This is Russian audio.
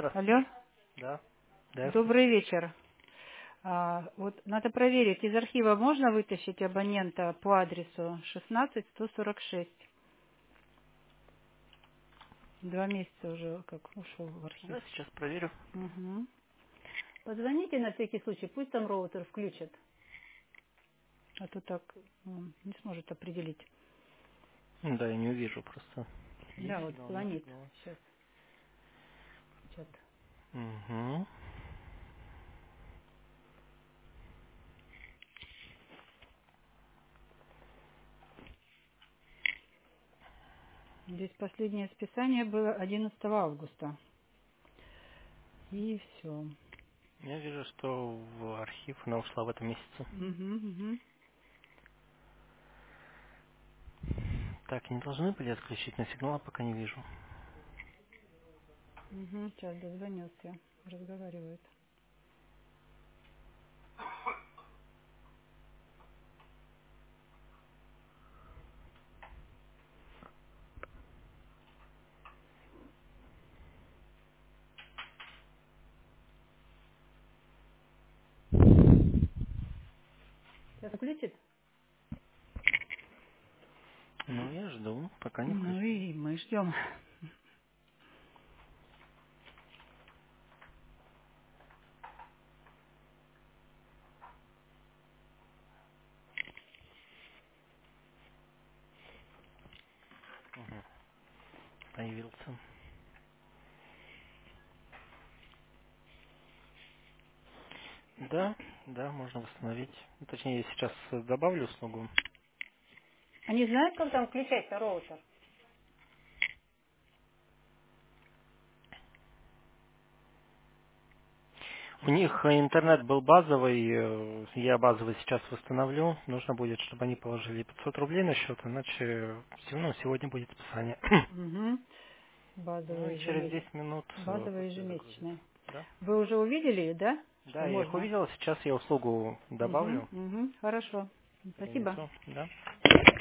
Алло, Здравствуйте. Да. Здравствуйте. добрый вечер. Вот надо проверить, из архива можно вытащить абонента по адресу 16146? 2 месяца уже как ушел в архив. Да, сейчас проверю. Угу. Позвоните на всякий случай, пусть там роутер включат, а то так не сможет определить. Да, я не увижу просто. Да, Есть вот сигнал, нет звонит сигнала. сейчас. Чат. Угу. Здесь последнее списание было 11 августа. И все. Я вижу, что в архив она ушла в этом месяце. Угу. Так, не должны были отключить, но сигнала пока не вижу. Сейчас дозвонился, разговаривает. Сейчас включит? Ну, я жду, пока не Ну включил. и мы ждем. Угу. Появился. Да, да, можно восстановить. Ну, точнее, я сейчас добавлю услугу. Они знают, как там включать-то роутер? У них интернет был базовый, я базовый сейчас восстановлю. Нужно будет, чтобы они положили 500 рублей на счет, иначе сегодня будет списание. Угу. Ну Базовые и через 10 ежемесячные. минут Базовые пускай загрузится. ежемесячные. Да? Вы уже увидели, да? Да, Что я их можно? увидел, сейчас я услугу добавлю, Хорошо. Спасибо. перенесу. Да?